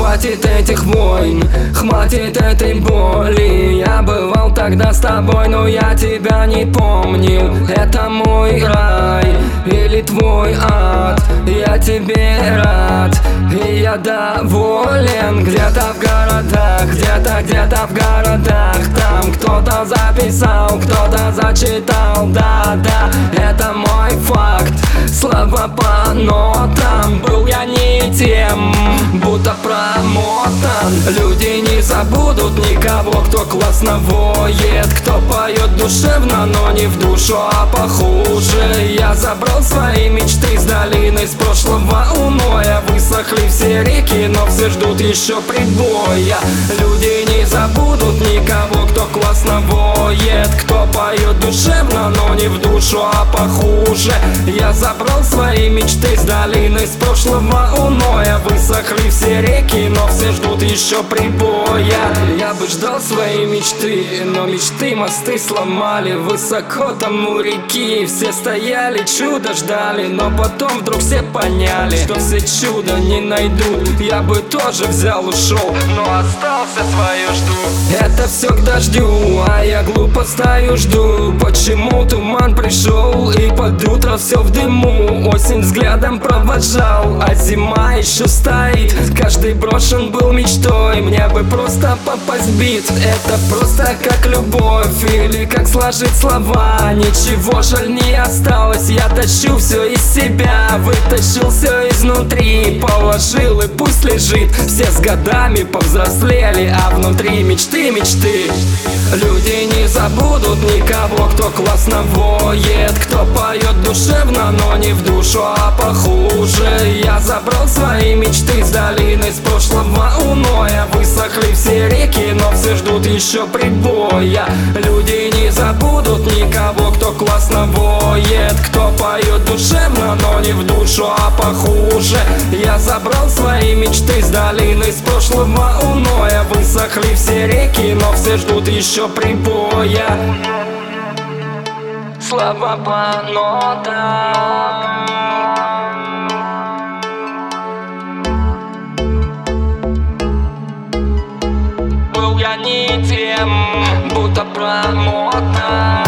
Хватит этих войн, хватит этой боли. Я бывал тогда с тобой, но я тебя не помнил. Это мой рай или твой ад? Я тебе рад, и я доволен. Где-то в городах, где-то в городах. Там кто-то записал, кто-то зачитал. Да, это мой факт. Слова по нотам. Был я не тем, будто промотан. Люди не забудут никого, кто классно воет, кто поет душевно, но не в душу, а похуже. Я забрал свои мечты с долины, с прошлого уноя. Высохли все реки, но все ждут еще прибоя. Люди не забудут никого, кто классно воет, кто поет душевно, но не в душу, а похуже. Я забрал свои мечты с долины, с прошлого уноя. Высохли все реки, но все ждут еще прибоя. Я бы ждал свои мечты, но мечты мосты сломали. Высоко там у реки все стояли, чудо ждали. Но потом вдруг все поняли, что все чудо не найдут. Я бы тоже взял, ушел, но остался, свое жду. Это все к дождю, а я глупо стою, жду. Почему туман пришел и под утро все в дыму? Осень взглядом провожал, а зима еще стоит. Каждый брошен был мечтой, мне бы просто попасть в бит. Это просто как любовь или как сложить слова. Ничего жаль не осталось, я тащу все из себя. Вытащил все изнутри, положил и пусть лежит. Все с годами повзрослели, а внутри мечты. Люди не забудут никого, кто классно воет, кто поет душевно, но не в душу, а похуже. Я забрал свои мечты с долины, с прошлого уноя. Высохли все реки, но все ждут еще прибоя. Люди не забудут никого, кто классно воет, кто поет душевно, но не в душу, а похуже. Я забрал свои мечты с долины, с прошлого уноя. Высохли все реки, но все ждут еще прибоя. Слова по нотам. Был я не тем, будто промотан.